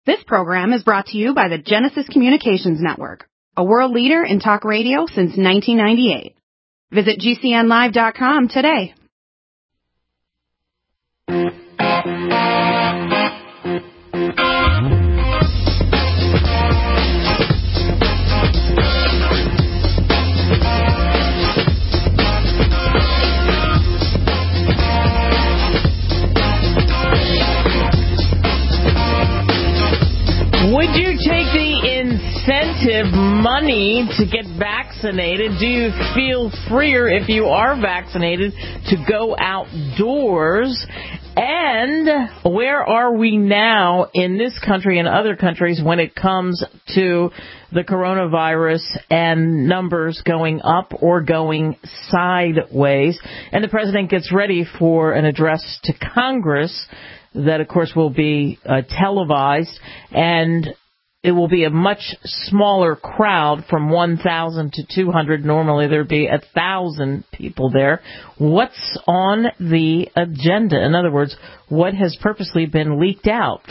This program is brought to you by the Genesis Communications Network, a world leader in talk radio since 1998. Visit GCNlive.com today. Would you take the incentive money to get vaccinated? Do you feel freer if you are vaccinated to go outdoors? And where are we now in this country and other countries when it comes to the coronavirus and numbers going up or going sideways? And the president gets ready for an address to Congress that, of course, will be televised, and it will be a much smaller crowd, from 1,000 to 200. Normally there'd be 1,000 people there. What's on the agenda? In other words, what has purposely been leaked out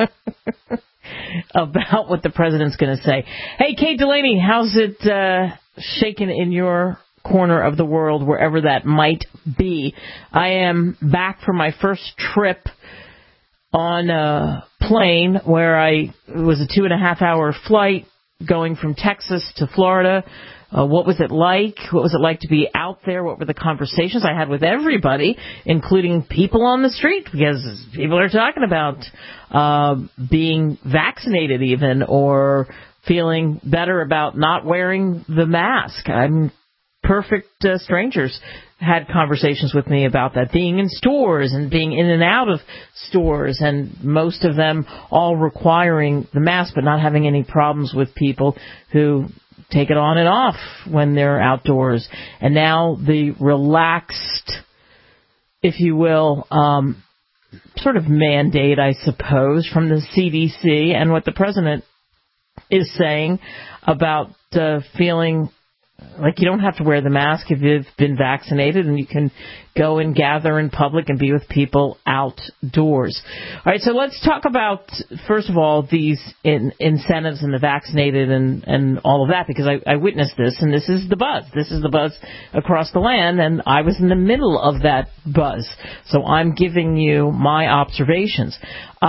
about what the president's going to say? Hey, Kate Delaney, how's it shaking in your corner of the world, wherever that might be? I am back from my first trip on a plane where it was a 2.5-hour flight going from Texas to Florida. What was it like? What was it like to be out there? What were the conversations I had with everybody, including people on the street? Because people are talking about being vaccinated even, or feeling better about not wearing the mask. Perfect strangers had conversations with me about that, being in stores and being in and out of stores, and most of them all requiring the mask but not having any problems with people who take it on and off when they're outdoors. And now the relaxed, if you will, sort of mandate, I suppose, from the CDC, and what the president is saying about feeling like you don't have to wear the mask if you've been vaccinated, and you can go and gather in public and be with people outdoors. All right, so let's talk about, first of all, these incentives and the vaccinated and all of that, because I witnessed this, and this is the buzz. This is the buzz across the land, and I was in the middle of that buzz. So I'm giving you my observations.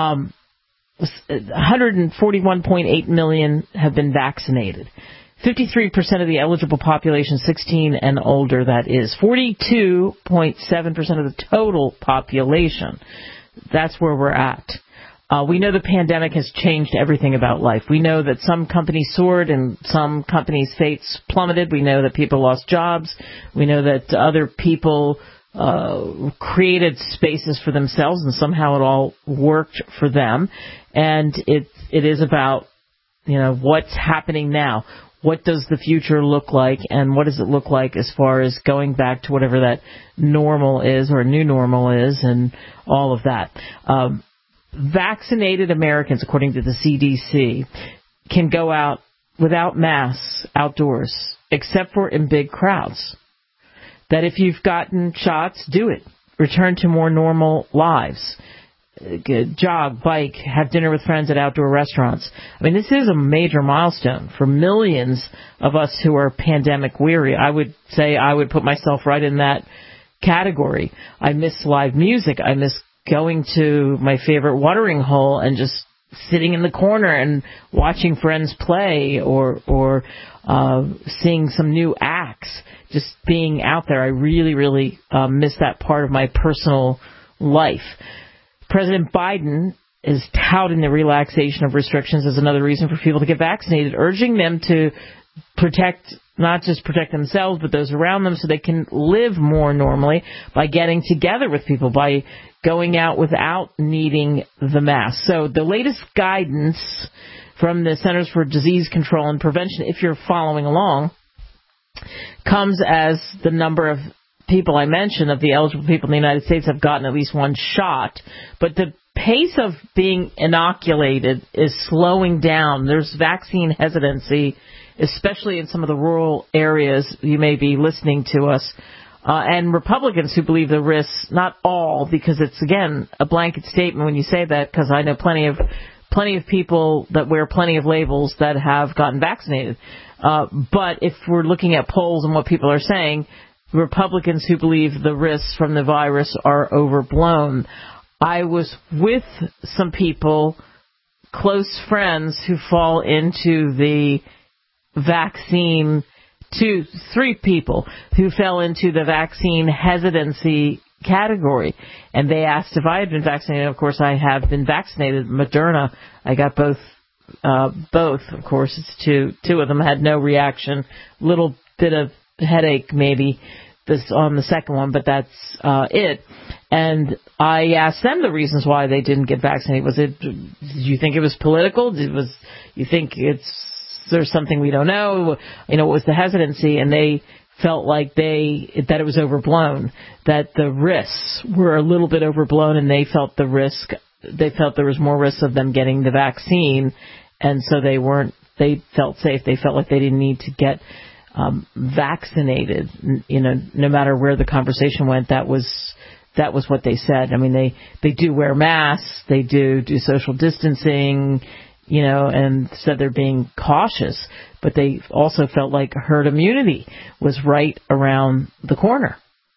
141.8 million have been vaccinated. 53% of the eligible population, 16 and older, that is. 42.7% of the total population. That's where we're at. We know the pandemic has changed everything about life. We know that some companies soared and some companies' fates plummeted. We know that people lost jobs. We know that other people created spaces for themselves, and somehow it all worked for them. And it is about, what's happening now. What does the future look like, and what does it look like as far as going back to whatever that normal is, or new normal is, and all of that. Vaccinated Americans, according to the CDC, can go out without masks outdoors, except for in big crowds. That if you've gotten shots, do it. Return to more normal lives. Jog, bike, have dinner with friends at outdoor restaurants. This is a major milestone for millions of us who are pandemic weary. I would say I would put myself right in that category. I miss live music. I miss going to my favorite watering hole and just sitting in the corner and watching friends play, or seeing some new acts. Just being out there. I really, really miss that part of my personal life. President Biden is touting the relaxation of restrictions as another reason for people to get vaccinated, urging them to not just protect themselves, but those around them, so they can live more normally by getting together with people, by going out without needing the mask. So the latest guidance from the Centers for Disease Control and Prevention, if you're following along, comes as the number of people I mentioned, of the eligible people in the United States, have gotten at least one shot. But the pace of being inoculated is slowing down. There's vaccine hesitancy, especially in some of the rural areas. You may be listening to us. And Republicans who believe the risks, not all, because it's, again, a blanket statement when you say that, because I know plenty of plenty of people that wear plenty of labels that have gotten vaccinated. But if we're looking at polls and what people are saying, Republicans who believe the risks from the virus are overblown. I was with some people, close friends, who fall into the vaccine, 3 people who fell into the vaccine hesitancy category. And they asked if I had been vaccinated. Of course, I have been vaccinated. Moderna, I got both. Of course, it's two of them had no reaction. Little bit of headache maybe on the second one, but that's it. And I asked them the reasons why they didn't get vaccinated. Did you think it was political? You think there's something we don't know? What was the hesitancy? And they felt like that it was overblown, that the risks were a little bit overblown, and they felt there was more risk of them getting the vaccine, and so they felt safe. They felt like they didn't need to get vaccinated. No matter where the conversation went, that was what they said. I mean, they do wear masks, they do social distancing, and said they're being cautious, but they also felt like herd immunity was right around the corner.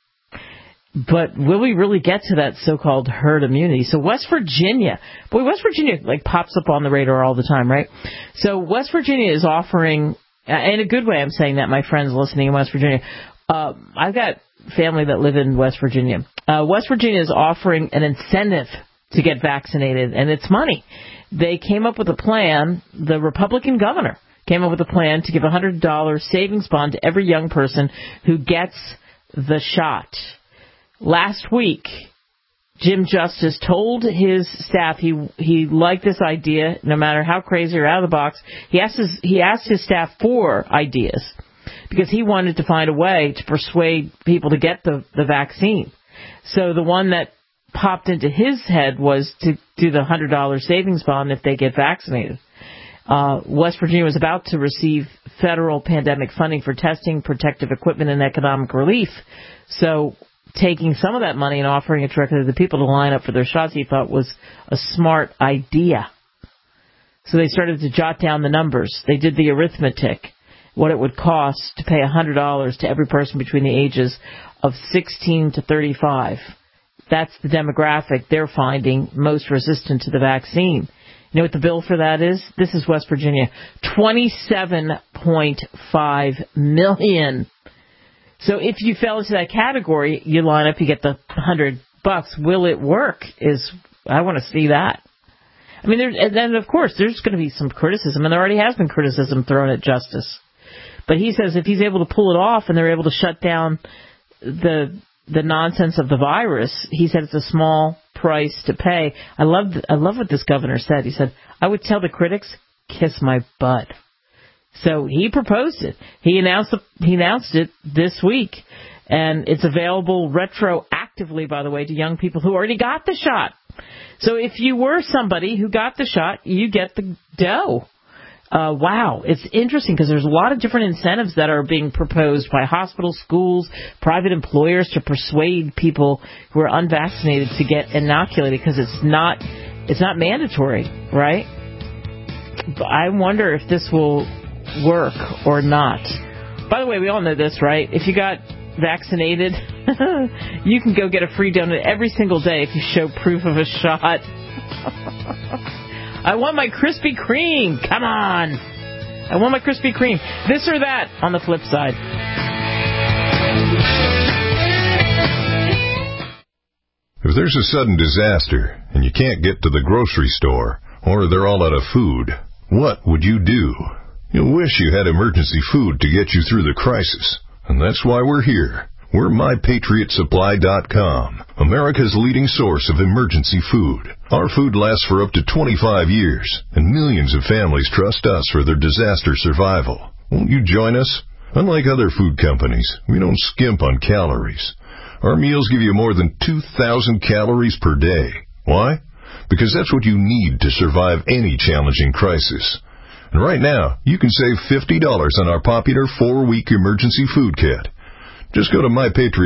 But will we really get to that so-called herd immunity? So West Virginia pops up on the radar all the time, right? So West Virginia is offering, in a good way I'm saying that, my friends listening in West Virginia, I've got family that live in West Virginia. West Virginia is offering an incentive to get vaccinated, and it's money. They came up with a plan, the Republican governor came up with a plan to give a $100 savings bond to every young person who gets the shot. Last week, Jim Justice told his staff he liked this idea, no matter how crazy or out of the box. He asked his staff for ideas because he wanted to find a way to persuade people to get the vaccine. So the one that popped into his head was to do the $100 savings bond if they get vaccinated. West Virginia was about to receive federal pandemic funding for testing, protective equipment, and economic relief. So taking some of that money and offering it directly to the people to line up for their shots, he thought was a smart idea. So they started to jot down the numbers. They did the arithmetic, what it would cost to pay $100 to every person between the ages of 16 to 35. That's the demographic they're finding most resistant to the vaccine. You know what the bill for that is? This is West Virginia. $27.5 million. So if you fell into that category, you line up, you get the $100. Will it work? I want to see that. I mean, and then of course there's going to be some criticism, and there already has been criticism thrown at Justice. But he says if he's able to pull it off and they're able to shut down the nonsense of the virus, he said it's a small price to pay. I love what this governor said. He said, I would tell the critics, kiss my butt. So he proposed it. He announced it this week, and it's available retroactively, by the way, to young people who already got the shot. So if you were somebody who got the shot, you get the dough. Wow, it's interesting because there's a lot of different incentives that are being proposed by hospitals, schools, private employers to persuade people who are unvaccinated to get inoculated because it's not mandatory, right? But I wonder if this will work or not. By the way, we all know this, right? If you got vaccinated, you can go get a free donut every single day if you show proof of a shot. I want my Krispy Kreme. Come on. I want my Krispy Kreme. This or that on the flip side. If there's a sudden disaster and you can't get to the grocery store or they're all out of food, what would you do? You'll wish you had emergency food to get you through the crisis. And that's why we're here. We're MyPatriotSupply.com, America's leading source of emergency food. Our food lasts for up to 25 years, and millions of families trust us for their disaster survival. Won't you join us? Unlike other food companies, we don't skimp on calories. Our meals give you more than 2,000 calories per day. Why? Because that's what you need to survive any challenging crisis. And right now, you can save $50 on our popular 4-week emergency food kit. Just go to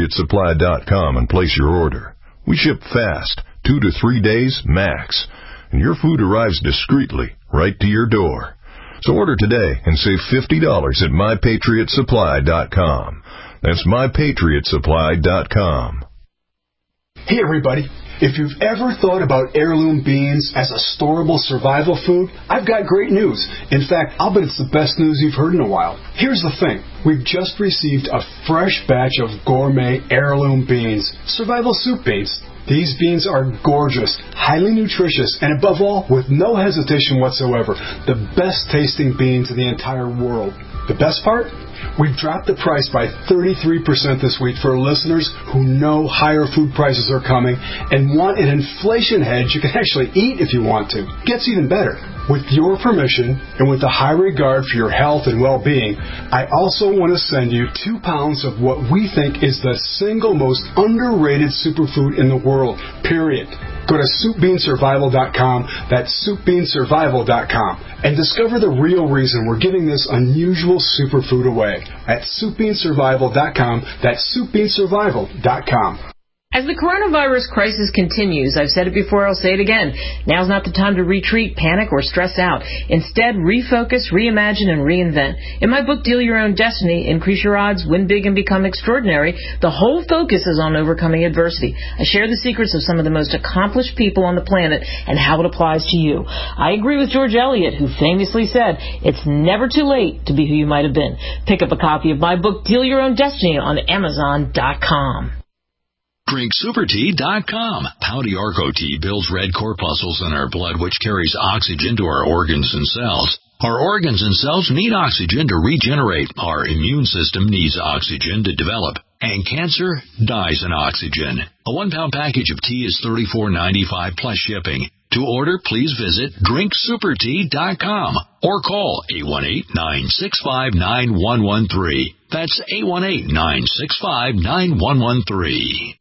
MyPatriotSupply.com and place your order. We ship fast, 2 to 3 days max. and your food arrives discreetly right to your door. So order today and save $50 at MyPatriotSupply.com. That's MyPatriotSupply.com. Hey everybody, if you've ever thought about heirloom beans as a storable survival food, I've got great news. In fact, I'll bet it's the best news you've heard in a while. Here's the thing. We've just received a fresh batch of gourmet heirloom beans, survival soup beans. These beans are gorgeous, highly nutritious, and above all, with no hesitation whatsoever, the best tasting beans in the entire world. The best part? We've dropped the price by 33% this week for listeners who know higher food prices are coming and want an inflation hedge you can actually eat if you want to. Gets even better. With your permission and with a high regard for your health and well-being, I also want to send you 2 pounds of what we think is the single most underrated superfood in the world, period. Go to SoupBeanSurvival.com, that's SoupBeanSurvival.com, and discover the real reason we're giving this unusual superfood away at SoupBeanSurvival.com, that's SoupBeanSurvival.com. As the coronavirus crisis continues, I've said it before, I'll say it again, now's not the time to retreat, panic, or stress out. Instead, refocus, reimagine, and reinvent. In my book, Deal Your Own Destiny, Increase Your Odds, Win Big, and Become Extraordinary, the whole focus is on overcoming adversity. I share the secrets of some of the most accomplished people on the planet and how it applies to you. I agree with George Eliot, who famously said, it's never too late to be who you might have been. Pick up a copy of my book, Deal Your Own Destiny, on Amazon.com. DrinkSuperTea.com. Pouty Arco Tea builds red corpuscles in our blood, which carries oxygen to our organs and cells. Our organs and cells need oxygen to regenerate. Our immune system needs oxygen to develop. And cancer dies in oxygen. A 1-pound package of tea is $34.95 plus shipping. To order, please visit DrinkSuperTea.com or call 818-965-9113. That's 818-965-9113.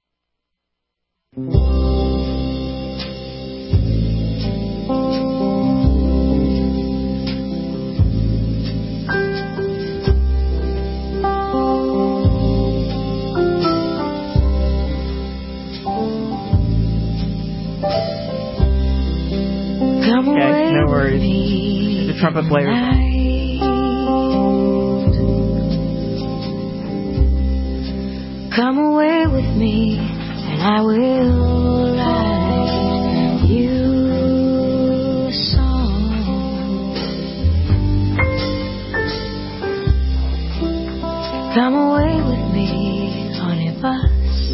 Okay, no worries. The trumpet player. Come away with me, and I will write you a song. Come away with me on a bus.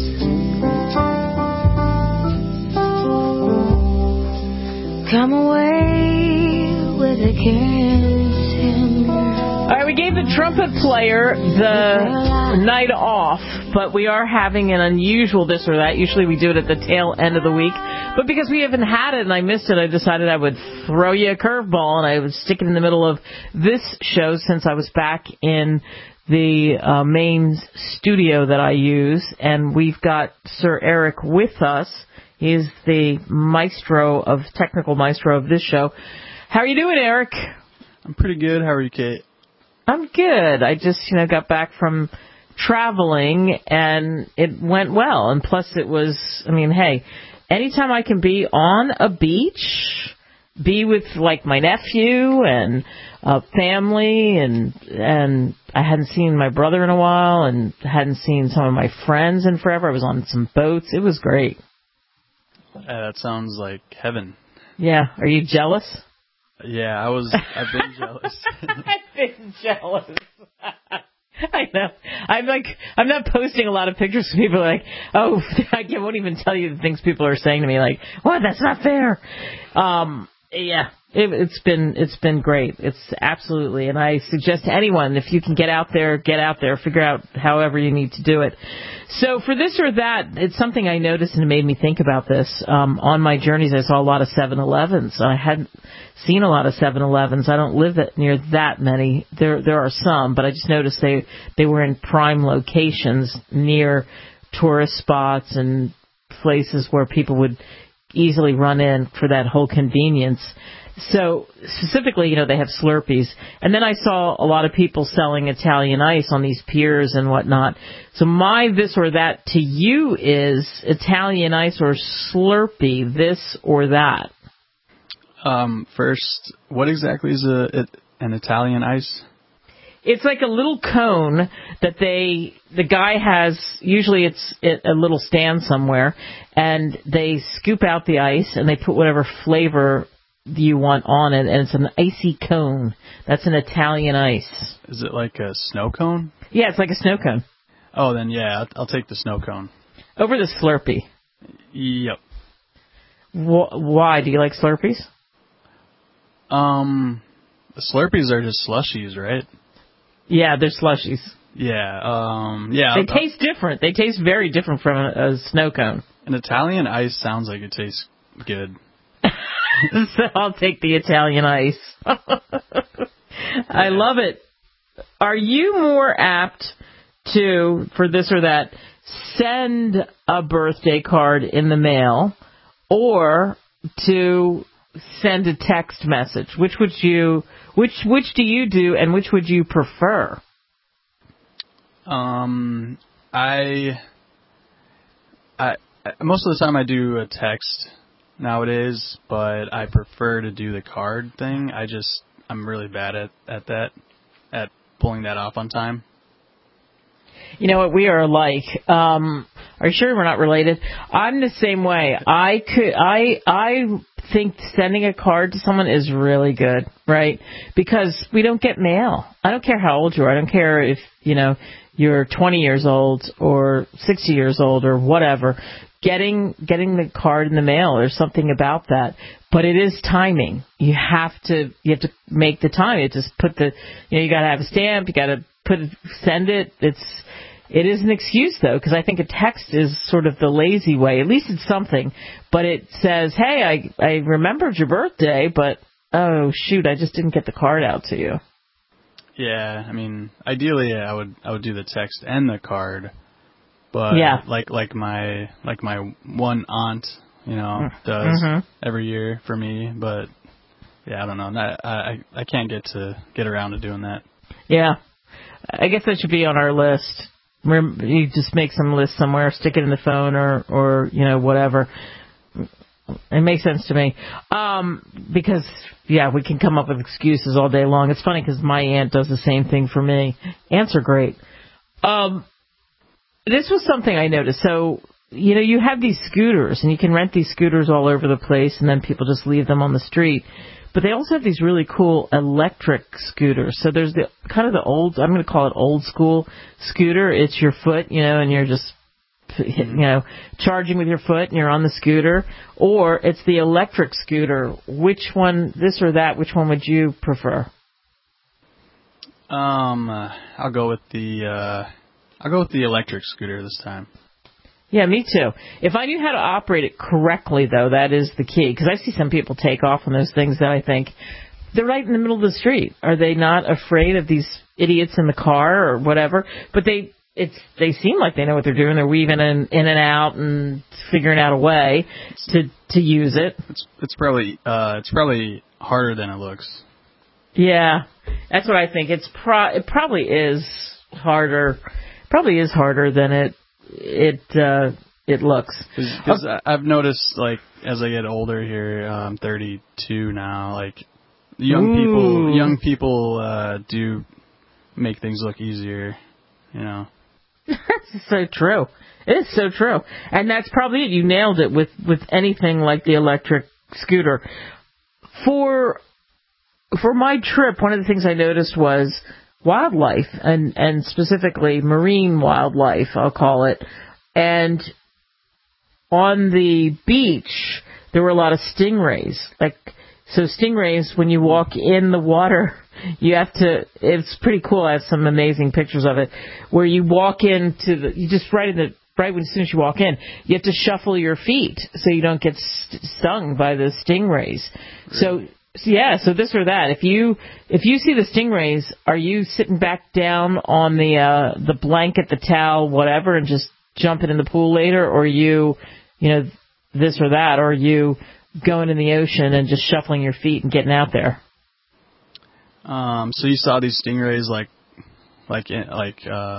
Come away with a cancer. All right, we gave the trumpet player the night off, but we are having an unusual this or that. Usually we do it at the tail end of the week. But because we haven't had it and I missed it, I decided I would throw you a curveball, and I would stick it in the middle of this show since I was back in the main studio that I use. And we've got Sir Eric with us. He's the technical maestro of this show. How are you doing, Eric? I'm pretty good. How are you, Kate? I'm good. I just, got back from traveling, and it went well. And plus it was, hey, anytime I can be on a beach, be with, my nephew and family, and I hadn't seen my brother in a while and hadn't seen some of my friends in forever. I was on some boats. It was great. That sounds like heaven. Yeah. Are you jealous? Yeah, I've been jealous. I've been jealous. I know. I'm not posting a lot of pictures. People are like, oh, I won't even tell you the things people are saying to me, like, what? That's not fair. Yeah. It's been great. It's absolutely, and I suggest to anyone, if you can get out there, figure out however you need to do it. So for this or that, it's something I noticed and it made me think about this. On my journeys, I saw a lot of 7-Elevens. I hadn't seen a lot of 7-Elevens. I don't live near that many. There are some, but I just noticed they were in prime locations near tourist spots and places where people would easily run in for that whole convenience. So specifically, they have Slurpees. And then I saw a lot of people selling Italian ice on these piers and whatnot. So my this or that to you is Italian ice or Slurpee, this or that. First, what exactly is an Italian ice? It's like a little cone that the guy has, usually it's at a little stand somewhere, and they scoop out the ice and they put whatever flavor you want on it, and it's an icy cone. That's an Italian ice. Is it like a snow cone? Yeah, it's like a snow cone. Oh, then yeah, I'll take the snow cone. Over the Slurpee. Yep. Why? Do you like Slurpees? The Slurpees are just slushies, right? Yeah, they're slushies. Yeah, They taste different. They taste very different from a snow cone. An Italian ice sounds like it tastes good. So I'll take the Italian ice. I love it. Are you more apt to, for this or that, send a birthday card in the mail or to send a text message? Which do you do, and which would you prefer? I most of the time I do a text nowadays, but I prefer to do the card thing. I'm really bad at that, at pulling that off on time. You know what? We are alike. Are you sure we're not related? I'm the same way. I think sending a card to someone is really good, right? Because we don't get mail. I don't care how old you are. I don't care if, you're 20 years old or 60 years old or whatever. Getting the card in the mail, there's something about that. But it is timing. You have to make the time. You just put you got to have a stamp. You got to send it. It is an excuse, though, because I think a text is sort of the lazy way. At least it's something. But it says, hey, I remembered your birthday, but, oh, shoot, I just didn't get the card out to you. Yeah, I mean, ideally, I would do the text and the card. But yeah. like my one aunt, does every year for me. But, yeah, I don't know. I can't get around to doing that. Yeah. I guess that should be on our list. You just make some list somewhere, stick it in the phone or whatever. It makes sense to me. Because, yeah, we can come up with excuses all day long. It's funny because my aunt does the same thing for me. Aunts are great. This was something I noticed. So, you have these scooters, and you can rent these scooters all over the place, and then people just leave them on the street. But they also have these really cool electric scooters. So there's the kind of the old, I'm going to call it old school scooter. It's your foot, and you're just, charging with your foot and you're on the scooter. Or it's the electric scooter. Which one, this or that, which one would you prefer? I'll go with the electric scooter this time. Yeah, me too. If I knew how to operate it correctly, though, that is the key. Because I see some people take off on those things that I think they're right in the middle of the street. Are they not afraid of these idiots in the car or whatever? But they seem like they know what they're doing. They're weaving in and out and figuring out a way to use it. It's probably harder than it looks. Yeah, that's what I think. It probably is harder. Probably is harder than it looks. Because I've noticed, like, as I get older here, I'm 32 now, like, young people do make things look easier, That's so true. It is so true. And that's probably it. You nailed it with anything like the electric scooter. For my trip, one of the things I noticed was wildlife, and specifically marine wildlife, I'll call it. And on the beach, there were a lot of stingrays. So stingrays, when you walk in the water, it's pretty cool. I have some amazing pictures of it, where you walk into right as soon as you walk in, you have to shuffle your feet so you don't get stung by the stingrays. Really? So this or that. If you see the stingrays, are you sitting back down on the blanket, the towel, whatever, and just jumping in the pool later, or are you, this or that, or are you going in the ocean and just shuffling your feet and getting out there? So you saw these stingrays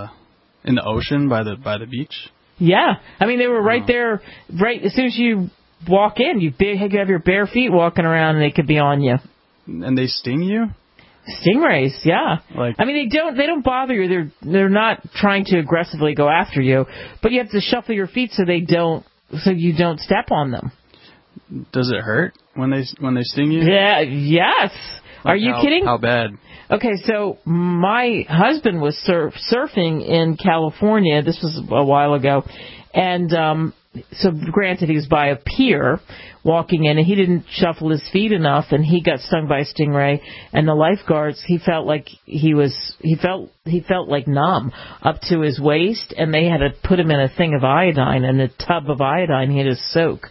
in the ocean by the beach? Yeah, I mean they were right there, right as soon as you walk in. You have your bare feet walking around, and they could be on you. And they sting you? Stingrays, yeah. Like, I mean, they don't bother you. They're not trying to aggressively go after you, but you have to shuffle your feet so you don't step on them. Does it hurt when they sting you? Yeah. Yes. Like Are you kidding? How bad? Okay, so my husband was surfing in California. This was a while ago, and so granted, he was by a pier walking in, and he didn't shuffle his feet enough, and he got stung by a stingray. And the lifeguards, he felt like he felt like numb up to his waist, and they had to put him in a thing of iodine, and a tub of iodine he had to soak.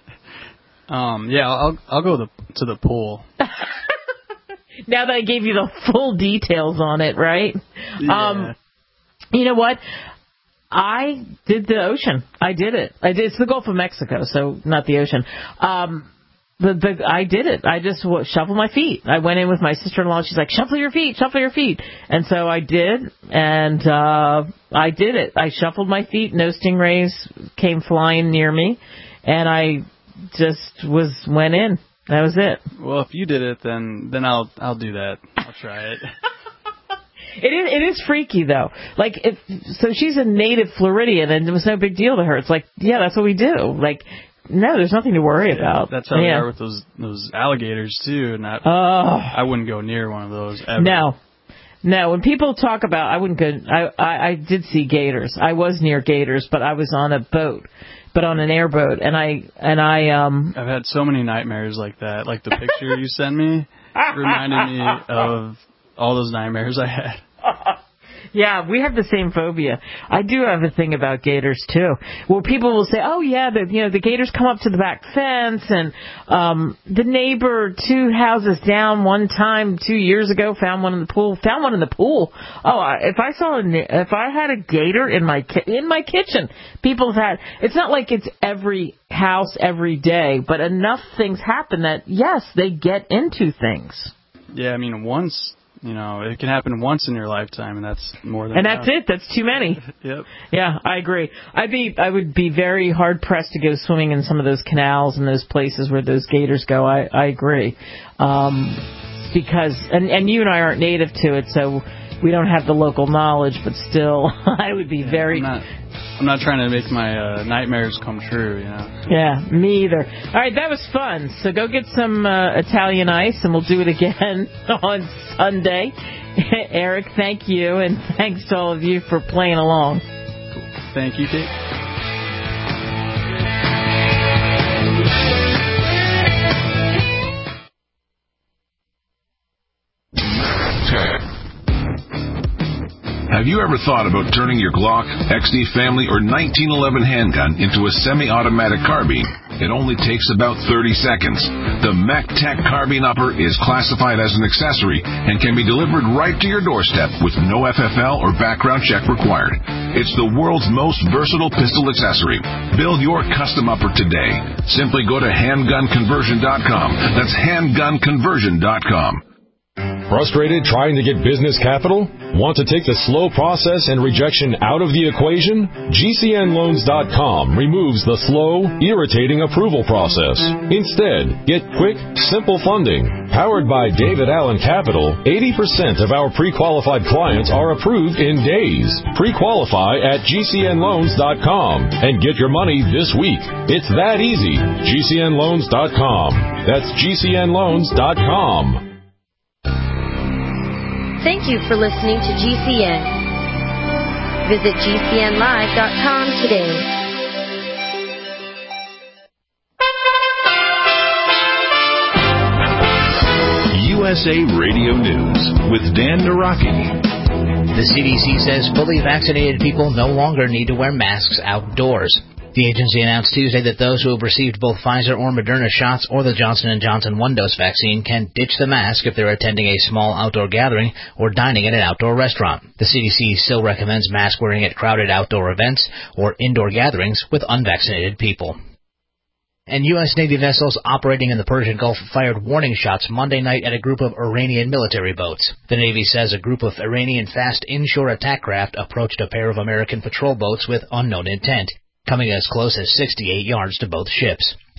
Yeah, I'll go to the pool. Now that I gave you the full details on it, right? Yeah. You know what? I did the ocean. I did it. It's the Gulf of Mexico, so not the ocean. I did it. I just shuffled my feet. I went in with my sister-in-law. She's like, shuffle your feet. And so I did, and I did it. I shuffled my feet. No stingrays came flying near me, and I just went in. That was it. Well, if you did it, then I'll do that. I'll try it. It is freaky though. Like, so she's a native Floridian, and it was no big deal to her. It's like, yeah, that's what we do. Like, no, there's nothing to worry about. That's how they are with those alligators too. And I wouldn't go near one of those ever. No. When people talk about, I wouldn't go. I did see gators. I was near gators, but I was on a boat. But on an airboat, and I've had so many nightmares like that. Like the picture you sent me reminded me of all those nightmares I had. Yeah, we have the same phobia. I do have a thing about gators too. Well, people will say, "Oh yeah, the gators come up to the back fence," and the neighbor 2 houses down one time 2 years ago found one in the pool. Oh, if I had a gator in my kitchen, people have had. It's not like it's every house every day, but enough things happen that yes, they get into things. Yeah, I mean once. It can happen once in your lifetime, and that's more than enough. That's it. That's too many. Yep. Yeah, I agree. I would be very hard pressed to go swimming in some of those canals and those places where those gators go. I agree. Because and you and I aren't native to it, so we don't have the local knowledge. But still, I would be very. I'm not trying to make my nightmares come true, Yeah, me either. All right, that was fun. So go get some Italian ice, and we'll do it again on Sunday. Eric, thank you, and thanks to all of you for playing along. Cool. Thank you, Kate. Have you ever thought about turning your Glock, XD Family, or 1911 handgun into a semi-automatic carbine? It only takes about 30 seconds. The MacTac Carbine Upper is classified as an accessory and can be delivered right to your doorstep with no FFL or background check required. It's the world's most versatile pistol accessory. Build your custom upper today. Simply go to handgunconversion.com. That's handgunconversion.com. Frustrated trying to get business capital? Want to take the slow process and rejection out of the equation? GCNloans.com removes the slow, irritating approval process. Instead, get quick, simple funding. Powered by David Allen Capital, 80% of our pre-qualified clients are approved in days. Pre-qualify at GCNloans.com and get your money this week. It's that easy. GCNloans.com. That's GCNloans.com. Thank you for listening to GCN. Visit GCNlive.com today. USA Radio News with Dan Naraki. The CDC says fully vaccinated people no longer need to wear masks outdoors. The agency announced Tuesday that those who have received both Pfizer or Moderna shots or the Johnson & Johnson one-dose vaccine can ditch the mask if they're attending a small outdoor gathering or dining at an outdoor restaurant. The CDC still recommends mask wearing at crowded outdoor events or indoor gatherings with unvaccinated people. And U.S. Navy vessels operating in the Persian Gulf fired warning shots Monday night at a group of Iranian military boats. The Navy says a group of Iranian fast inshore attack craft approached a pair of American patrol boats with unknown intent, coming as close as 68 yards to both ships.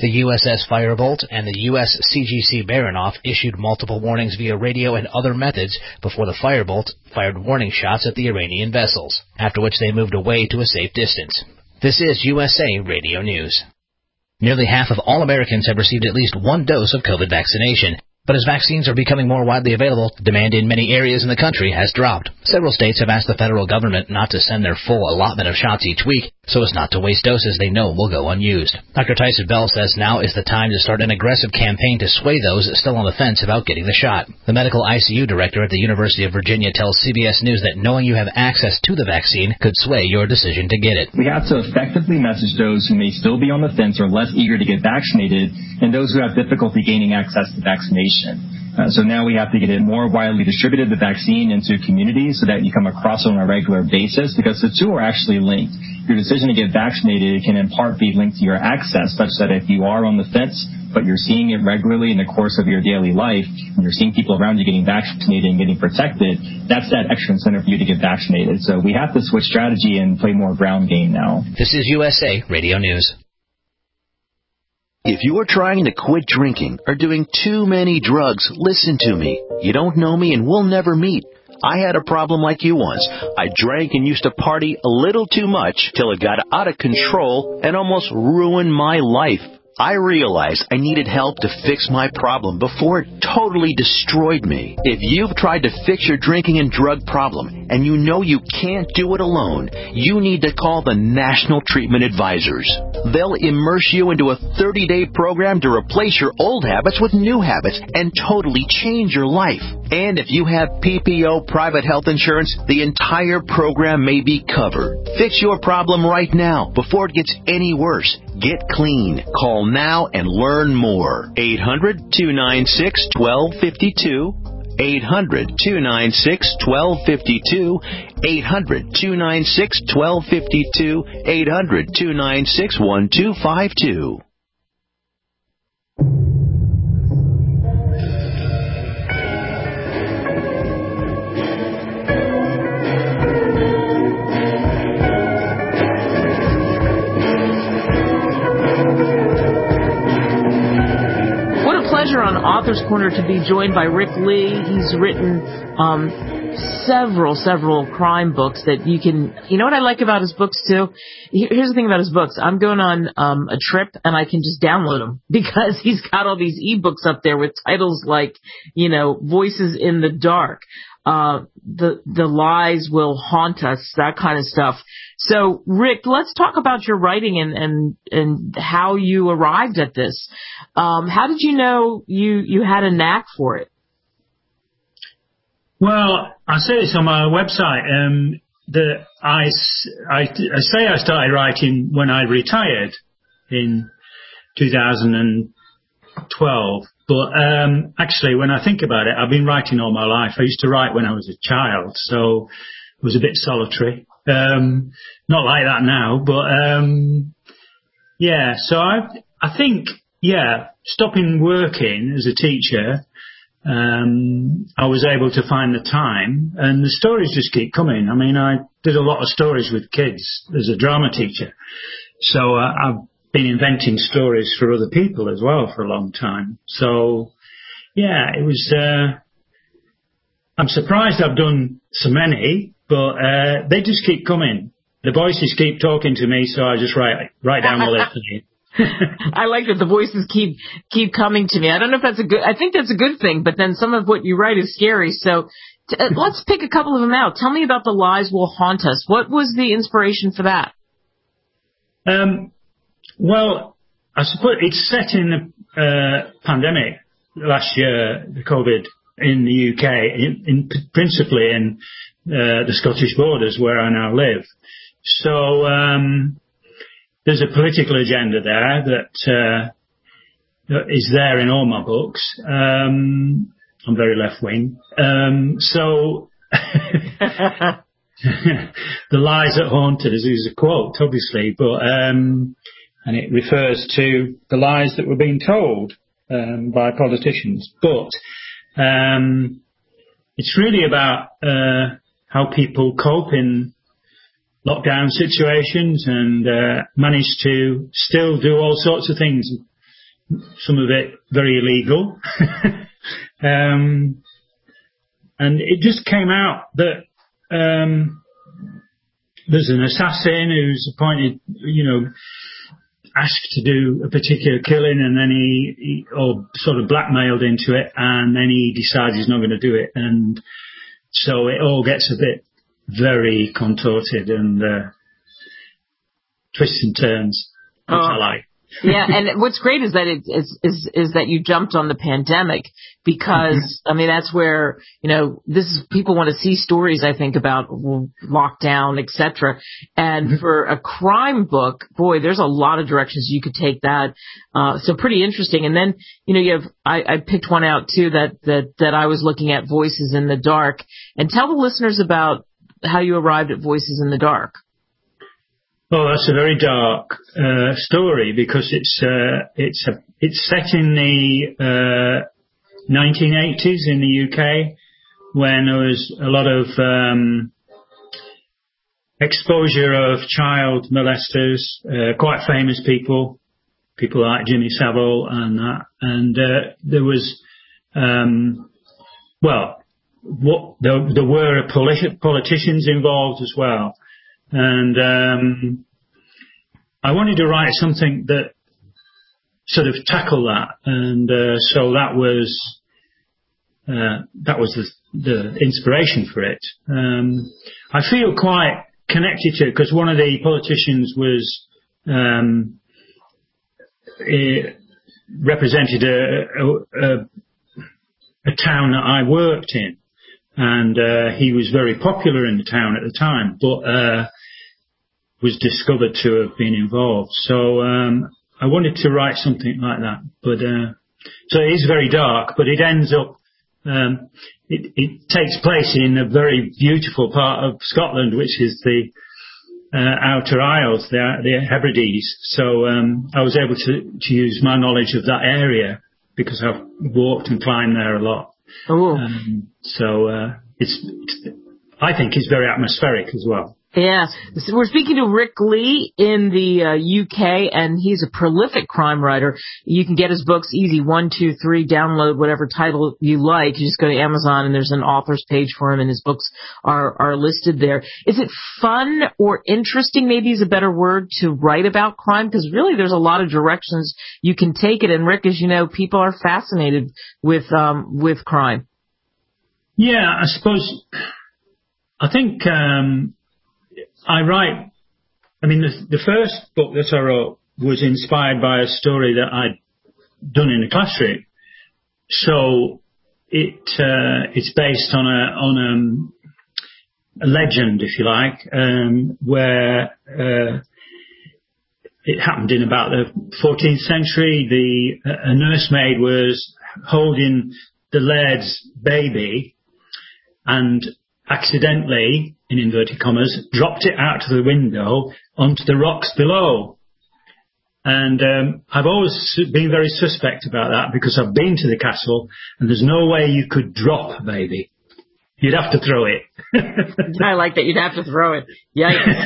The USS Firebolt and the USCGC Baranov issued multiple warnings via radio and other methods before the Firebolt fired warning shots at the Iranian vessels, after which they moved away to a safe distance. This is USA Radio News. Nearly half of all Americans have received at least one dose of COVID vaccination. But as vaccines are becoming more widely available, demand in many areas in the country has dropped. Several states have asked the federal government not to send their full allotment of shots each week so as not to waste doses they know will go unused. Dr. Tyson Bell says now is the time to start an aggressive campaign to sway those still on the fence about getting the shot. The medical ICU director at the University of Virginia tells CBS News that knowing you have access to the vaccine could sway your decision to get it. We have to effectively message those who may still be on the fence or less eager to get vaccinated and those who have difficulty gaining access to vaccination. So now we have to get it more widely distributed, the vaccine, into communities so that you come across it on a regular basis, because the two are actually linked. Your decision to get vaccinated can in part be linked to your access, such that if you are on the fence, but you're seeing it regularly in the course of your daily life, and you're seeing people around you getting vaccinated and getting protected, that's that extra incentive for you to get vaccinated. So we have to switch strategy and play more ground game now. This is USA Radio News. If you're trying to quit drinking or doing too many drugs, listen to me. You don't know me and we'll never meet. I had a problem like you once. I drank and used to party a little too much till it got out of control and almost ruined my life. I realized I needed help to fix my problem before it totally destroyed me. If you've tried to fix your drinking and drug problem and you know you can't do it alone, you need to call the National Treatment Advisors. They'll immerse you into a 30-day program to replace your old habits with new habits and totally change your life. And if you have PPO private health insurance, the entire program may be covered. Fix your problem right now before it gets any worse. Get clean. Call now and learn more. 800-296-1252. 800-296-1252. 800-296-1252. 800-296-1252. Pleasure on Author's Corner to be joined by Rick Lee. He's written several crime books that you can... You know what I like about his books, too? Here's the thing about his books. I'm going on a trip, and I can just download them because he's got all these ebooks up there with titles like, you know, Voices in the Dark, The Lies Will Haunt Us, that kind of stuff. So, Rick, let's talk about your writing and how you arrived at this. How did you know you had a knack for it? Well, I say this on my website. I say I started writing when I retired in 2012. But actually, when I think about it, I've been writing all my life. I used to write when I was a child, so it was a bit solitary. Not like that now, but yeah. So I think, stopping working as a teacher, I was able to find the time, and the stories just keep coming. I mean, I did a lot of stories with kids as a drama teacher, so I've been inventing stories for other people as well for a long time. So, yeah, it was, I'm surprised I've done so many, but they just keep coming. The voices keep talking to me, so I just write down the list. I like that the voices keep coming to me. I don't know if that's I think that's a good thing, but then some of what you write is scary. So let's pick a couple of them out. Tell me about The Lies Will Haunt Us. What was the inspiration for that? Well, I suppose it's set in the pandemic last year, the COVID in the UK, principally in the Scottish borders where I now live. So there's a political agenda there that is there in all my books. I'm very left-wing. So the lies that haunt us is a quote, obviously, but and it refers to the lies that were being told by politicians. But it's really about how people cope in lockdown situations and manage to still do all sorts of things some of it very illegal. And it just came out that there's an assassin who's appointed, asked to do a particular killing, and then he or sort of blackmailed into it, and then he decides he's not going to do it, and so it all gets a bit very contorted and twists and turns, which I like. Yeah, and what's great is that is that you jumped on the pandemic because I mean that's where people want to see stories, I think, about lockdown, etc. And for a crime book, boy, there's a lot of directions you could take that. So pretty interesting. And then you have I picked one out too that I was looking at, Voices in the Dark, and tell the listeners about how you arrived at Voices in the Dark. Well, that's a very dark story because it's set in the 1980s in the UK, when there was a lot of exposure of child molesters, quite famous people like Jimmy Savile and that, and there was there were politicians involved as well. And I wanted to write something that sort of tackled that, and so that was the inspiration for it. I feel quite connected to it because one of the politicians was represented a town that I worked in, and he was very popular in the town at the time, but was discovered to have been involved. So I wanted to write something like that. But so it is very dark, but it ends up it takes place in a very beautiful part of Scotland, which is the Outer Isles, the Hebrides. So I was able to use my knowledge of that area because I've walked and climbed there a lot. So I think it's very atmospheric as well. Yeah. So we're speaking to Rick Lee in the UK, and he's a prolific crime writer. You can get his books easy, 1, 2, 3, download whatever title you like. You just go to Amazon and there's an author's page for him, and his books are listed there. Is it fun or interesting, maybe is a better word, to write about crime? Because really there's a lot of directions you can take it. And Rick, as you know, people are fascinated with crime. Yeah, I suppose, I think, the first book that I wrote was inspired by a story that I'd done in the classroom. So it's based on a legend, if you like, where it happened in about the 14th century. A nursemaid was holding the laird's baby and accidentally, in inverted commas, dropped it out of the window onto the rocks below. And I've always been very suspect about that because I've been to the castle and there's no way you could drop a baby. You'd have to throw it. I like that. You'd have to throw it. Yikes.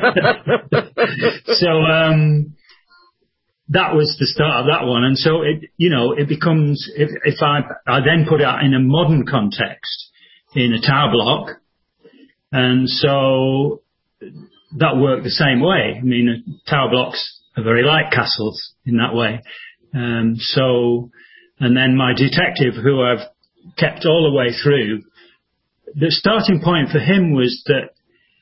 So that was the start of that one. And so it becomes, if I then put it out in a modern context, in a tower block, and so that worked the same way. I mean, tower blocks are very like castles in that way. And then my detective, who I've kept all the way through, the starting point for him was that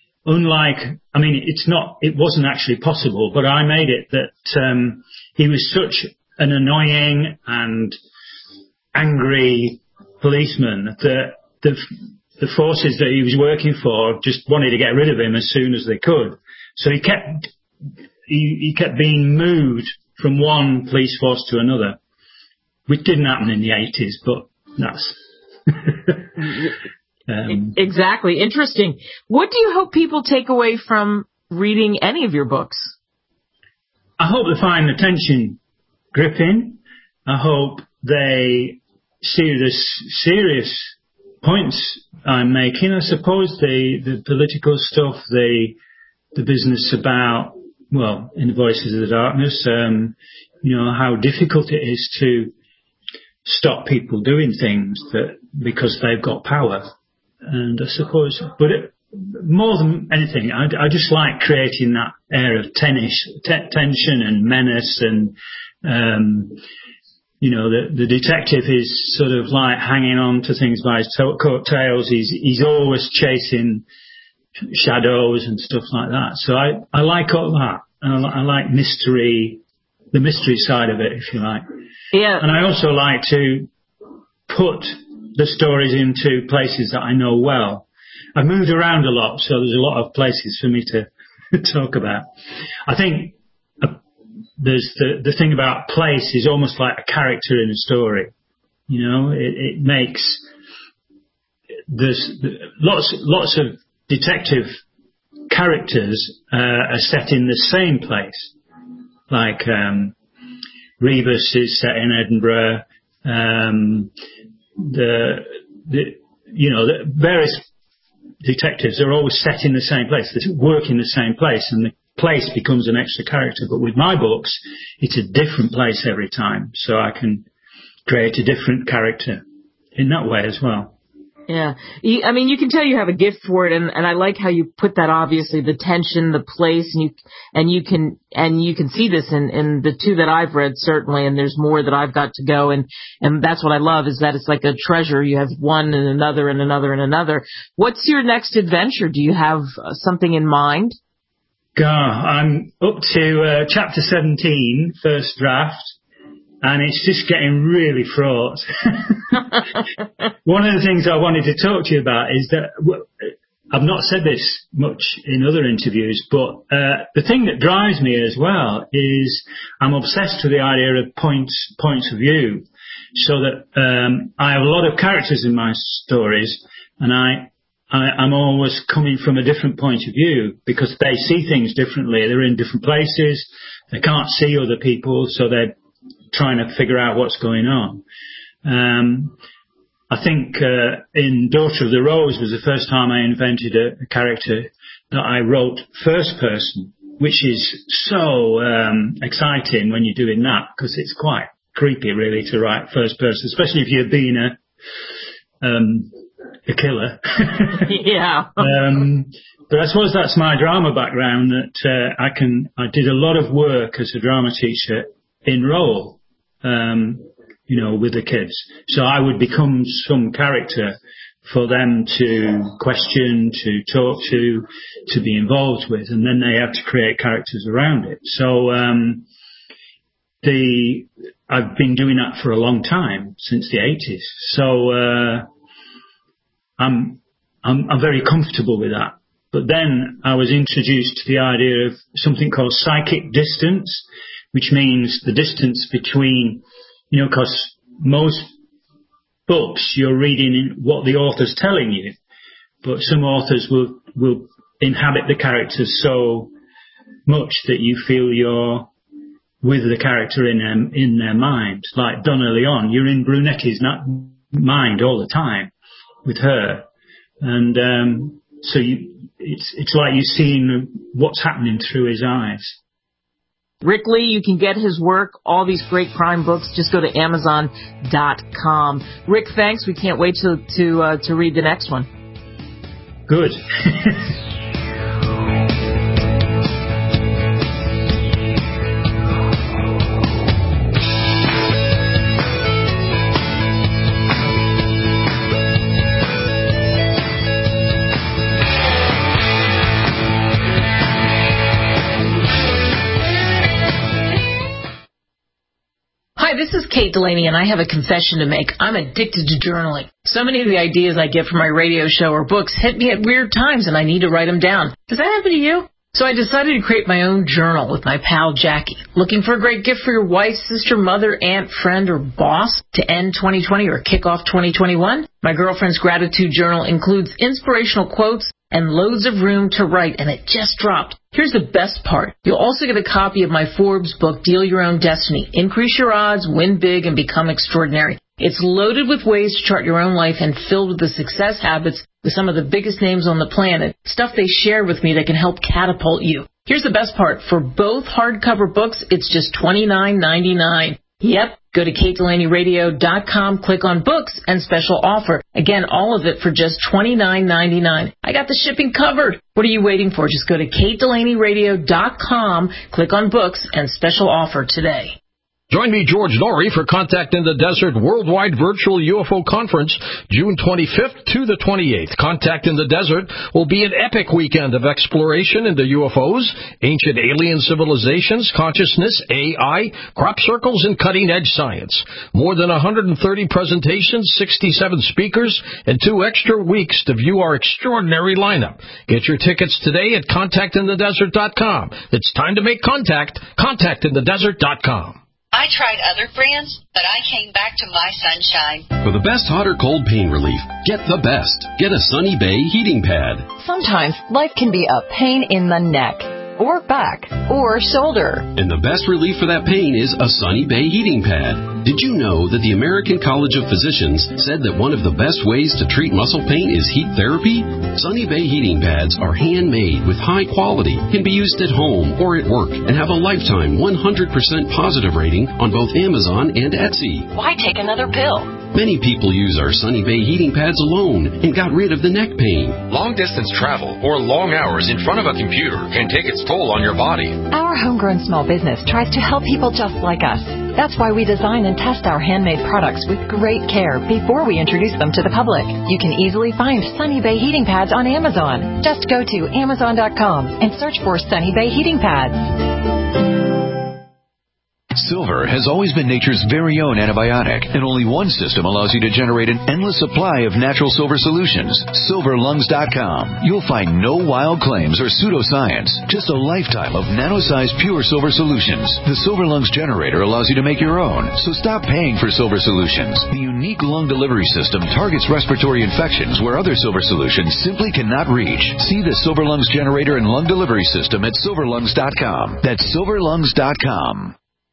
it wasn't actually possible, but I made it that he was such an annoying and angry policeman that the forces that he was working for just wanted to get rid of him as soon as they could. So he kept being moved from one police force to another, which didn't happen in the 80s, but that's... Exactly. Interesting. What do you hope people take away from reading any of your books? I hope they find the tension gripping. I hope they see the serious points I'm making. I suppose the political stuff, the business about in the Voices of the Darkness, how difficult it is to stop people doing things because they've got power. And I suppose, more than anything, I just like creating that air of tension and menace, and the detective is sort of like hanging on to things by his coattails. He's always chasing shadows and stuff like that. So I like all that, and I like mystery, the mystery side of it, if you like. Yeah. And I also like to put the stories into places that I know well. I've moved around a lot, so there's a lot of places for me to talk about. I think there's the thing about place is almost like a character in a story. It makes there's lots of detective characters are set in the same place. Like Rebus is set in Edinburgh. The various detectives are always set in the same place. They work in the same place, and the place becomes an extra character. But with my books, it's a different place every time, so I can create a different character in that way as well. Yeah. You can tell you have a gift for it, and I like how you put that, obviously, the tension, the place, and you can see this in the two that I've read, certainly, and there's more that I've got to go, and that's what I love, is that it's like a treasure. You have one and another and another and another. What's your next adventure? Do you have something in mind? I'm up to chapter 17, first draft. And it's just getting really fraught. One of the things I wanted to talk to you about is that I've not said this much in other interviews, but the thing that drives me as well is I'm obsessed with the idea of points of view. So that I have a lot of characters in my stories, and I'm always coming from a different point of view because they see things differently. They're in different places. They can't see other people, so they're trying to figure out what's going on. I think in Daughter of the Rose was the first time I invented a character that I wrote first person, which is so exciting when you're doing that, because it's quite creepy really to write first person, especially if you're being a killer. Yeah. But I suppose that's my drama background, that I did a lot of work as a drama teacher in role, with the kids. So I would become some character for them to question, to talk to be involved with, and then they have to create characters around it. So I've been doing that for a long time, since the 80s. So I'm very comfortable with that. But then I was introduced to the idea of something called psychic distance, which means the distance between, because most books you're reading what the author's telling you, but some authors will inhabit the characters so much that you feel you're with the character in their mind. Like Donna Leon, you're in Brunetti's mind all the time with her, and so it's like you're seeing what's happening through his eyes. Rick Lee, you can get his work, all these great crime books. Just go to Amazon.com. Rick, thanks. We can't wait to read the next one. Good. This is Kate Delaney, and I have a confession to make. I'm addicted to journaling. So many of the ideas I get from my radio show or books hit me at weird times, and I need to write them down. Does that happen to you? So I decided to create my own journal with my pal Jackie. Looking for a great gift for your wife, sister, mother, aunt, friend, or boss to end 2020 or kick off 2021? My girlfriend's gratitude journal includes inspirational quotes and loads of room to write, and it just dropped. Here's the best part. You'll also get a copy of my Forbes book, Deal Your Own Destiny. Increase your odds, win big, and become extraordinary. It's loaded with ways to chart your own life and filled with the success habits with some of the biggest names on the planet, stuff they share with me that can help catapult you. Here's the best part. For both hardcover books, it's just $29.99. Yep. Go to KateDelaneyRadio.com, click on books and special offer. Again, all of it for just $29.99. I got the shipping covered. What are you waiting for? Just go to KateDelaneyRadio.com, click on books and special offer today. Join me, George Norrie, for Contact in the Desert Worldwide Virtual UFO Conference, June 25th to the 28th. Contact in the Desert will be an epic weekend of exploration into UFOs, ancient alien civilizations, consciousness, AI, crop circles, and cutting-edge science. More than 130 presentations, 67 speakers, and 2 extra weeks to view our extraordinary lineup. Get your tickets today at contactinthedesert.com. It's time to make contact. Contactinthedesert.com. I tried other brands, but I came back to My Sunshine. For the best hot or cold pain relief, get the best. Get a Sunny Bay heating pad. Sometimes life can be a pain in the neck, or back, or shoulder. And the best relief for that pain is a Sunny Bay heating pad. Did you know that the American College of Physicians said that one of the best ways to treat muscle pain is heat therapy? Sunny Bay heating pads are handmade with high quality, can be used at home or at work, and have a lifetime 100% positive rating on both Amazon and Etsy. Why take another pill? Many people use our Sunny Bay heating pads alone and got rid of the neck pain. Long-distance travel or long hours in front of a computer can take its toll on your body. Our homegrown small business tries to help people just like us. That's why we design and test our handmade products with great care before we introduce them to the public. You can easily find Sunny Bay heating pads on Amazon. Just go to Amazon.com and search for Sunny Bay heating pads. Silver has always been nature's very own antibiotic, and only one system allows you to generate an endless supply of natural silver solutions. SilverLungs.com. You'll find no wild claims or pseudoscience, just a lifetime of nano-sized pure silver solutions. The Silver Lungs generator allows you to make your own, so stop paying for silver solutions. The unique lung delivery system targets respiratory infections where other silver solutions simply cannot reach. See the Silver Lungs generator and lung delivery system at SilverLungs.com. That's SilverLungs.com.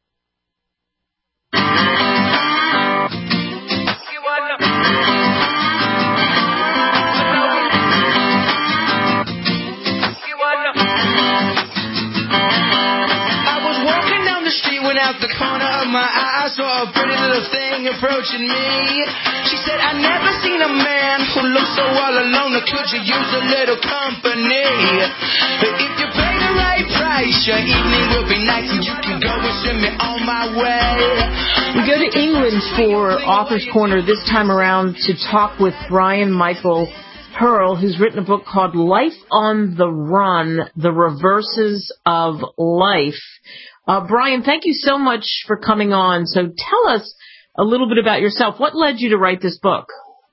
Out the corner of my eye, I saw a pretty little thing approaching me. She said, I never seen a man who looks so all alone. Could you use a little company? If you pay the right price, your evening will be nice, and you can go and send me on my way. We go to England for Author's Corner this time around to talk with Brian Michael Pearl, who's written a book called Life on the Run, The Reverses of Life. Brian, thank you so much for coming on. So tell us a little bit about yourself. What led you to write this book?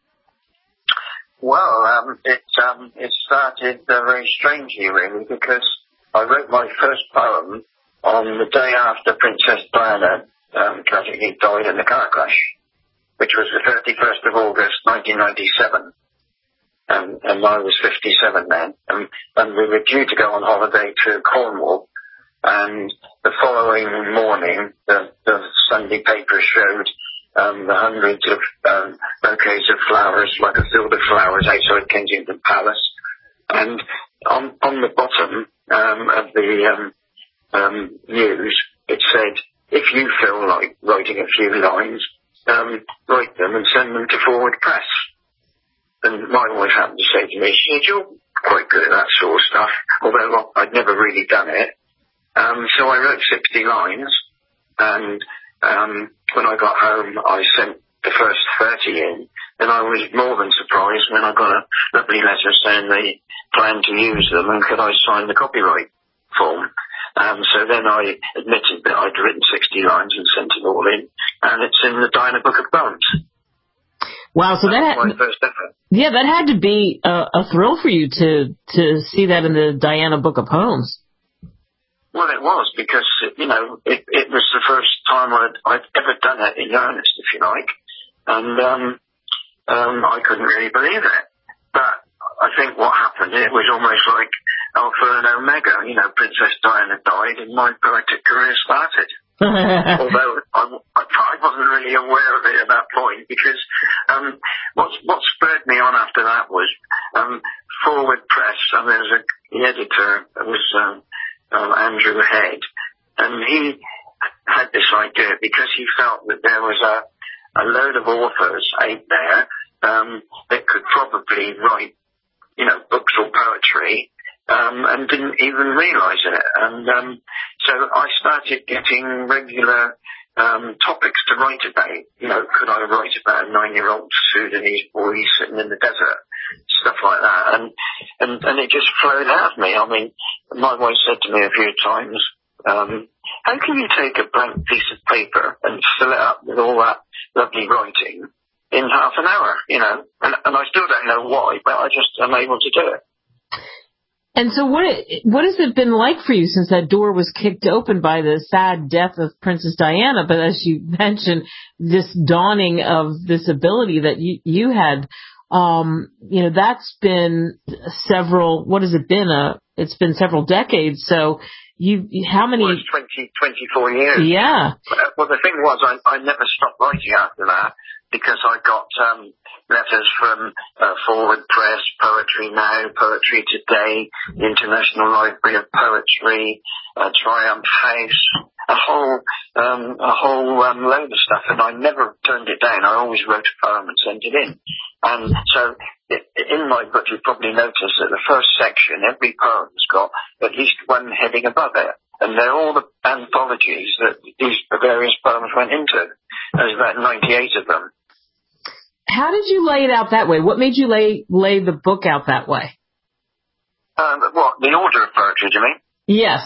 Well, it started very strangely, really, because I wrote my first poem on the day after Princess Diana tragically died in the car crash, which was the 31st of August, 1997. And I was 57 then. And we were due to go on holiday to Cornwall. And the following morning, the Sunday paper showed the hundreds of bouquets of flowers, like a field of flowers outside Kensington Palace. And on the bottom of the news, it said, if you feel like writing a few lines, write them and send them to Forward Press. And my wife happened to say to me, she said, you're quite good at that sort of stuff, although I'd never really done it. So I wrote 60 lines, and when I got home, I sent the first 30 in, and I was more than surprised when I got a lovely letter saying they planned to use them, and could I sign the copyright form. So then I admitted that I'd written 60 lines and sent it all in, and it's in the Diana Book of Poems. Wow, so that my first effort. Yeah, that had to be a thrill for you to see that in the Diana Book of Poems. Well, it was, because, you know, it was the first time I'd ever done it in earnest, if you like. And I couldn't really believe it. But I think what happened, it was almost like Alpha and Omega. You know, Princess Diana died and my poetic career started. Although I wasn't really aware of it at that point, because what spurred me on after that was Forward Press. I mean, the editor was probably write, books or poetry, and didn't even realise it. And so I started getting regular topics to write about. Could I write about a 9-year-old Sudanese boy sitting in the desert? Stuff like that. And it just flowed out of me. I mean, my wife said to me a few times, how can you take a blank piece of paper and fill it up with all that lovely writing in half an hour, And I still don't know why, but I just am able to do it. And so what has it been like for you since that door was kicked open by the sad death of Princess Diana? But as you mentioned, this dawning of this ability that you had, that's been it's been several decades. So how many? It was 24 years. Yeah. Well, the thing was, I never stopped writing after that because I got letters from Forward Press, Poetry Now, Poetry Today, the International Library of Poetry, Triumph House, a whole load of stuff, and I never turned it down. I always wrote a poem and sent it in. And so in my book, you've probably noticed that the first section, every poem's got at least one heading above it. And they're all the anthologies that these various poems went into. There's about 98 of them. How did you lay it out that way? What made you lay the book out that way? What, the order of poetry, do you mean? Yes.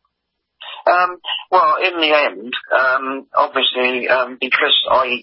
Well, in the end, obviously, because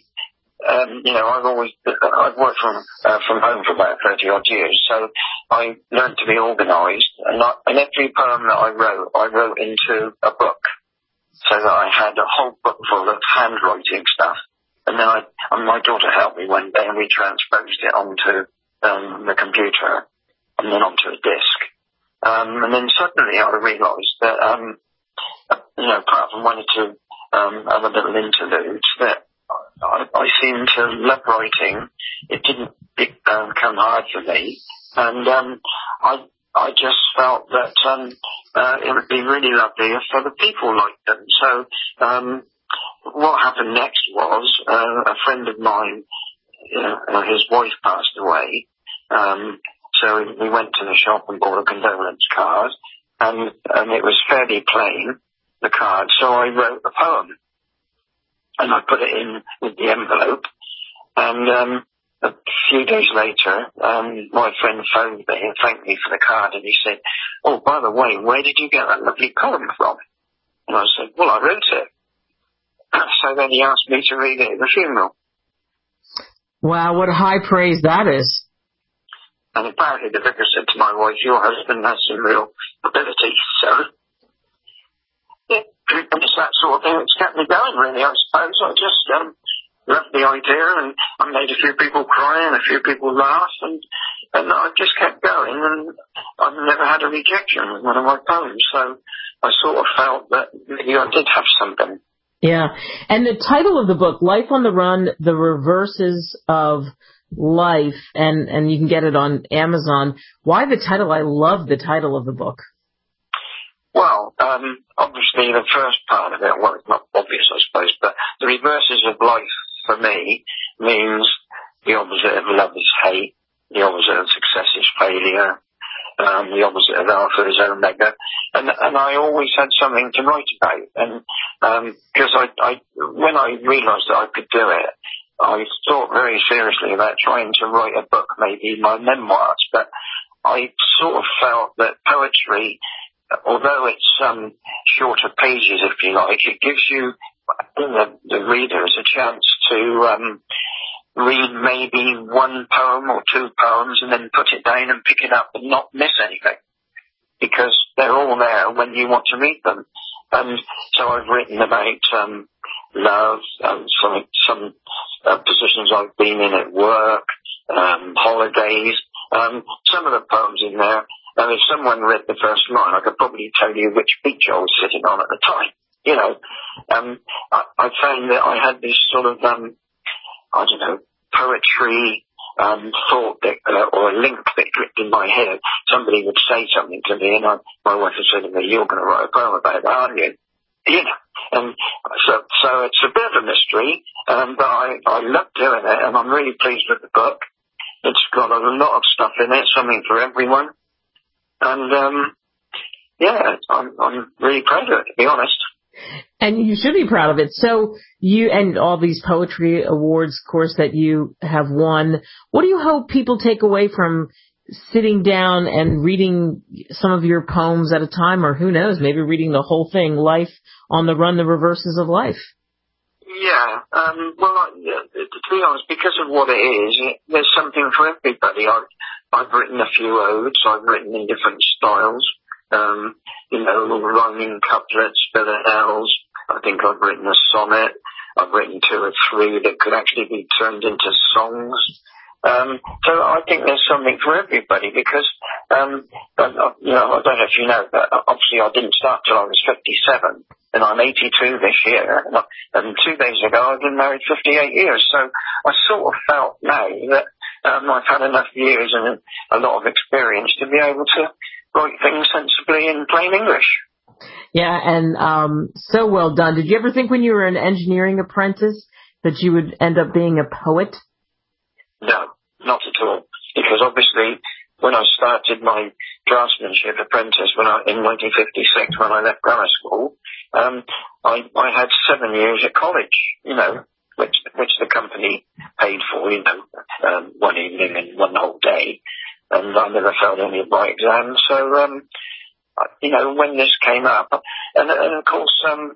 I've worked from home for about 30 odd years, so I learned to be organised, and every poem that I wrote into a book, so that I had a whole book full of handwriting stuff, and then my daughter helped me one day, and we transposed it onto the computer, and then onto a disc, and then suddenly I realised that, apart from one or two other little interludes, that I seemed to love writing. It didn't come hard for me, and I just felt that it would be really lovely if other people liked them. So what happened next was a friend of mine, his wife passed away, so we went to the shop and bought a condolence card, and it was fairly plain, the card, so I wrote a poem. And I put it in with the envelope. And a few days later, my friend phoned me and thanked me for the card. And he said, "Oh, by the way, where did you get that lovely poem from?" And I said, "Well, I wrote it." So then he asked me to read it at the funeral. Wow, what a high praise that is. And apparently the vicar said to my wife, "Your husband has some real ability." So and it's that sort of thing that's kept me going, really, I suppose. I just loved the idea, and I made a few people cry and a few people laugh, and I just kept going, and I've never had a rejection with one of my poems, so I sort of felt that maybe I did have something. Yeah, and the title of the book, Life on the Run, The Reverses of Life, and you can get it on Amazon. Why the title? I love the title of the book. Well, obviously the first part of it, well, it's not obvious, I suppose, but the reverses of life, for me, means the opposite of love is hate, the opposite of success is failure, the opposite of alpha is omega, and I always had something to write about, and because when I realised that I could do it, I thought very seriously about trying to write a book, maybe my memoirs, but I sort of felt that poetry, although it's shorter pages, if you like, it gives you, the readers, a chance to read maybe one poem or two poems and then put it down and pick it up and not miss anything, because they're all there when you want to read them. And so I've written about love, some positions I've been in at work, holidays, some of the poems in there. And if someone read the first line, I could probably tell you which beach I was sitting on at the time. I found that I had this sort of, poetry thought that, or a link that clicked in my head. Somebody would say something to me, and my wife would say to me, "You're going to write a poem about that, aren't you?" And so it's a bit of a mystery, but I love doing it, and I'm really pleased with the book. It's got a lot of stuff in it, something for everyone. And, I'm really proud of it, to be honest. And you should be proud of it. So you, and all these poetry awards, of course, that you have won, what do you hope people take away from sitting down and reading some of your poems at a time, or who knows, maybe reading the whole thing, Life on the Run, The Reverses of Life? Yeah, to be honest, because of what it is, there's something for everybody. I've written a few odes, I've written in different styles, rhyming couplets, villanelles. I think I've written a sonnet. I've written 2 or 3 that could actually be turned into songs. So I think there's something for everybody because, I don't know if you know, but obviously I didn't start till I was 57, and I'm 82 this year, and 2 days ago I've been married 58 years, so I sort of felt now that I've had enough years and a lot of experience to be able to write things sensibly in plain English. Yeah, and so well done. Did you ever think when you were an engineering apprentice that you would end up being a poet? No, not at all. Because obviously, when I started my draftsmanship apprentice in 1956, when I left grammar school, I had 7 years at college, which the company paid for, one evening and one whole day. And I never failed any of my exams. So, when this came up, and of course,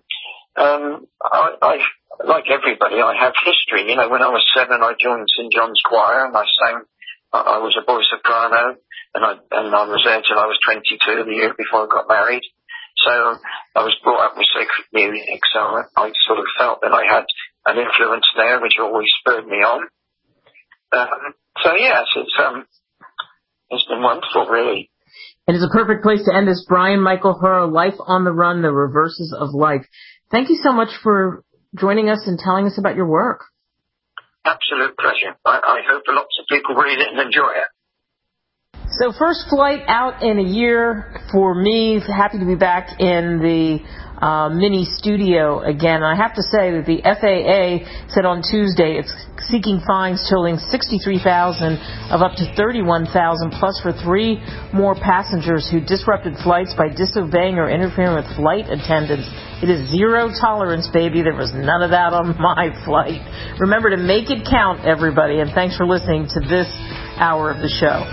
I like everybody, I have history. When I was 7, I joined St. John's Choir, and I sang. I was a boy soprano, and I was there till I was 22, the year before I got married. So I was brought up with sacred music, so I sort of felt that I had an influence there, which always spurred me on. So yes, it's been wonderful, really. It is a perfect place to end this. Brian Michael Herr, Life on the Run, The Reverses of Life. Thank you so much for joining us and telling us about your work. Absolute pleasure. I hope lots of people read it and enjoy it. So first flight out in a year for me. Happy to be back in the mini studio again. I have to say that the FAA said on Tuesday it's seeking fines totaling $63,000 of up to $31,000 plus for 3 more passengers who disrupted flights by disobeying or interfering with flight attendants. It is zero tolerance, baby. There was none of that on my flight. Remember to make it count, everybody, and thanks for listening to this hour of the show.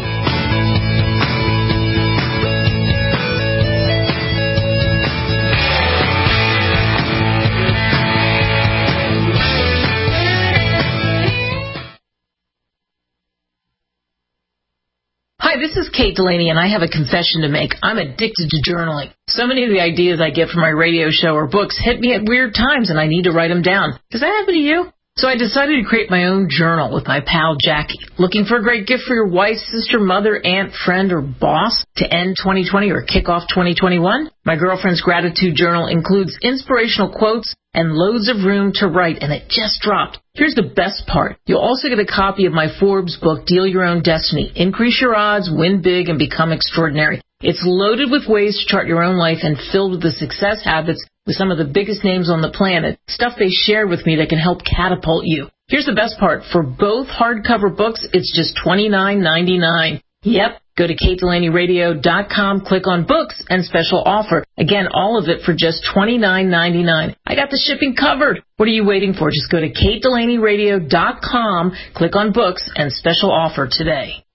Hi, this is Kate Delaney, and I have a confession to make. I'm addicted to journaling. So many of the ideas I get from my radio show or books hit me at weird times, and I need to write them down. Does that happen to you? So I decided to create my own journal with my pal Jackie. Looking for a great gift for your wife, sister, mother, aunt, friend, or boss to end 2020 or kick off 2021? My girlfriend's gratitude journal includes inspirational quotes and loads of room to write, and it just dropped. Here's the best part. You'll also get a copy of my Forbes book, Deal Your Own Destiny. Increase your odds, win big, and become extraordinary. It's loaded with ways to chart your own life and filled with the success habits with some of the biggest names on the planet, stuff they shared with me that can help catapult you. Here's the best part. For both hardcover books, it's just $29.99. Yep. Go to KateDelaneyRadio.com, click on books and special offer. Again, all of it for just $29.99. I got the shipping covered. What are you waiting for? Just go to KateDelaneyRadio.com, click on books and special offer today.